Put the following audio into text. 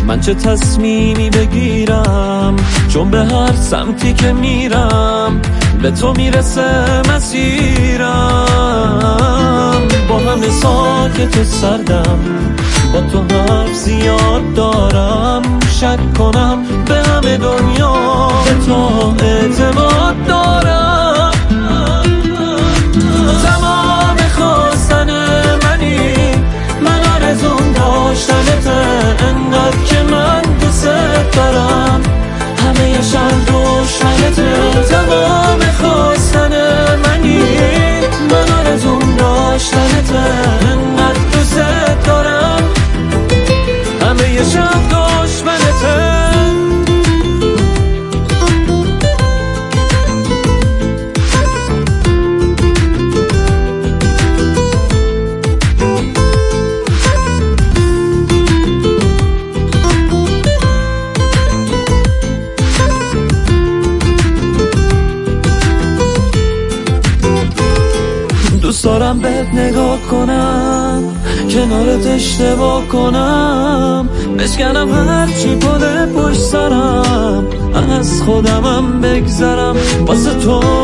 من چه تصمیمی بگیرم، چون به هر سمتی که میرم به تو میرسه مسیرم. با همه ساکت و سردم، با تو حرف زیاد دارم، شک کنم به همه دنیا به تو اعتماد دارم. تمام خواستن منی، من آرزوم داشتنته، انقدر که من دوست دارم، همه شب دشمنته. تمام خواستن منی، من آرزوم داشتنته، انقدر دوست دارم، همه شب دشمنته. دوست دارم بهت نگاه کنم، کنارت اشتباه کنم، بشکنم هرچی پشت سرم، از خودمم بگذرم، واسه تو